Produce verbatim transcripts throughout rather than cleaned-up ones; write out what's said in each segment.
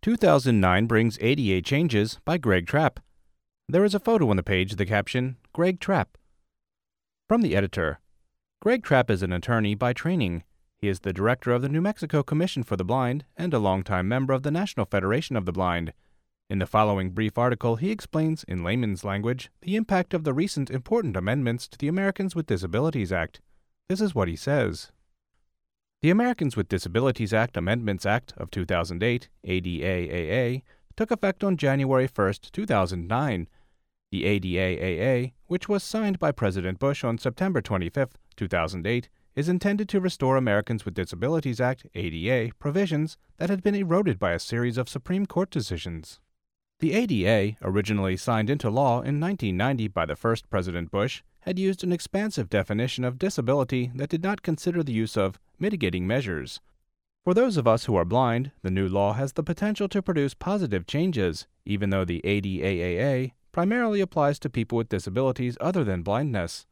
two thousand nine Brings A D A Changes by Greg Trapp. There is a photo on the page, the caption, Greg Trapp. From the editor. Greg Trapp is an attorney by training. He is the director of the New Mexico Commission for the Blind and a longtime member of the National Federation of the Blind. In the following brief article, he explains, in layman's language, the impact of the recent important amendments to the Americans with Disabilities Act. This is what he says. The Americans with Disabilities Act Amendments Act of two thousand eight, A D A A A, took effect on January first, two thousand nine. The A D A A A, which was signed by President Bush on September twenty-fifth, two thousand eight, is intended to restore Americans with Disabilities Act A D A provisions that had been eroded by a series of Supreme Court decisions. The A D A, originally signed into law in nineteen ninety by the first President Bush, had used an expansive definition of disability that did not consider the use of mitigating measures. For those of us who are blind, the new law has the potential to produce positive changes, even though the A D A A A primarily applies to people with disabilities other than blindness.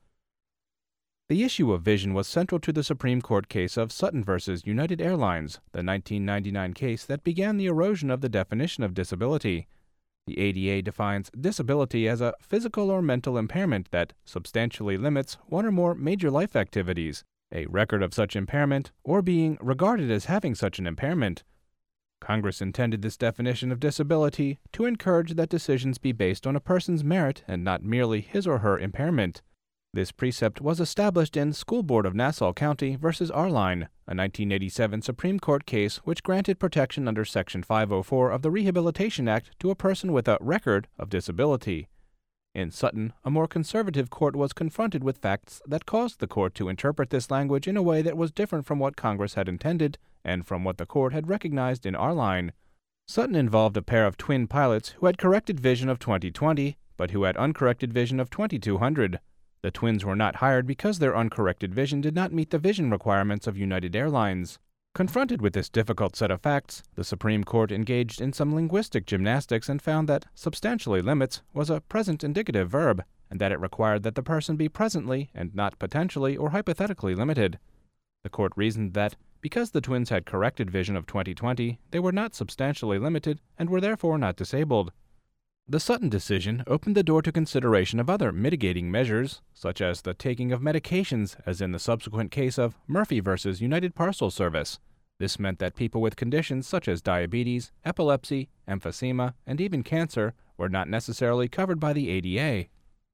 The issue of vision was central to the Supreme Court case of Sutton versus United Airlines, the nineteen ninety-nine case that began the erosion of the definition of disability. The A D A defines disability as a physical or mental impairment that substantially limits one or more major life activities, a record of such impairment, or being regarded as having such an impairment. Congress intended this definition of disability to encourage that decisions be based on a person's merit and not merely his or her impairment. This precept was established in School Board of Nassau County versus Arline, a nineteen eighty-seven Supreme Court case which granted protection under Section five oh four of the Rehabilitation Act to a person with a record of disability. In Sutton, a more conservative court was confronted with facts that caused the court to interpret this language in a way that was different from what Congress had intended and from what the court had recognized in Arline. Sutton involved a pair of twin pilots who had corrected vision of twenty twenty, but who had uncorrected vision of twenty-two hundred. The twins were not hired because their uncorrected vision did not meet the vision requirements of United Airlines. Confronted with this difficult set of facts, the Supreme Court engaged in some linguistic gymnastics and found that substantially limits was a present indicative verb, and that it required that the person be presently and not potentially or hypothetically limited. The court reasoned that, because the twins had corrected vision of twenty twenty, they were not substantially limited and were therefore not disabled. The Sutton decision opened the door to consideration of other mitigating measures, such as the taking of medications, as in the subsequent case of Murphy versus United Parcel Service. This meant that people with conditions such as diabetes, epilepsy, emphysema, and even cancer were not necessarily covered by the A D A.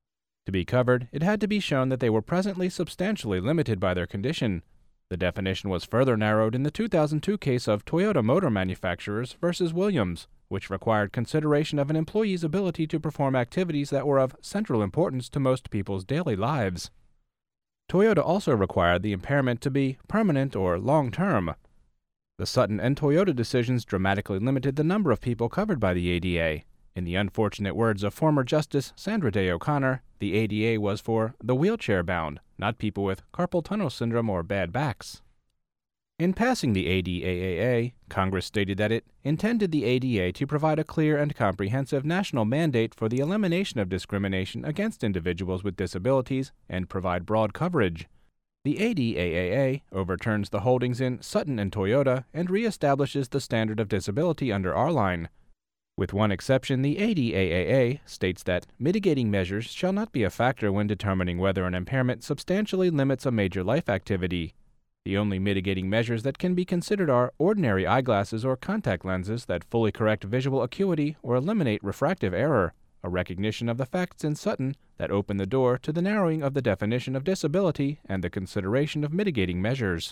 To be covered, it had to be shown that they were presently substantially limited by their condition. The definition was further narrowed in the two thousand two case of Toyota Motor Manufacturers versus Williams, which required consideration of an employee's ability to perform activities that were of central importance to most people's daily lives. Toyota also required the impairment to be permanent or long-term. The Sutton and Toyota decisions dramatically limited the number of people covered by the A D A. In the unfortunate words of former Justice Sandra Day O'Connor, the A D A was for the wheelchair-bound, not people with carpal tunnel syndrome or bad backs. In passing the A D A A A, Congress stated that it intended the A D A to provide a clear and comprehensive national mandate for the elimination of discrimination against individuals with disabilities and provide broad coverage. The A D A A A overturns the holdings in Sutton and Toyota and reestablishes the standard of disability under Arline. With one exception, the A D A A A states that mitigating measures shall not be a factor when determining whether an impairment substantially limits a major life activity. The only mitigating measures that can be considered are ordinary eyeglasses or contact lenses that fully correct visual acuity or eliminate refractive error, a recognition of the facts in Sutton that open the door to the narrowing of the definition of disability and the consideration of mitigating measures.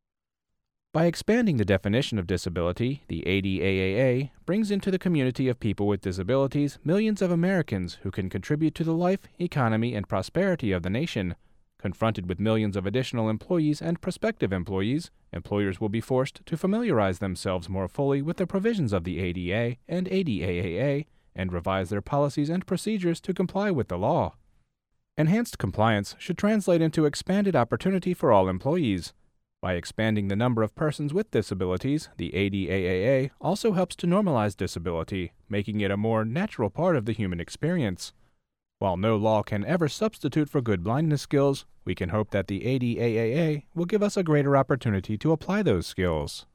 By expanding the definition of disability, the A D A A A brings into the community of people with disabilities millions of Americans who can contribute to the life, economy, and prosperity of the nation. Confronted with millions of additional employees and prospective employees, employers will be forced to familiarize themselves more fully with the provisions of the A D A and A D A A A and revise their policies and procedures to comply with the law. Enhanced compliance should translate into expanded opportunity for all employees. By expanding the number of persons with disabilities, the A D A A A also helps to normalize disability, making it a more natural part of the human experience. While no law can ever substitute for good blindness skills, we can hope that the A D A A A will give us a greater opportunity to apply those skills.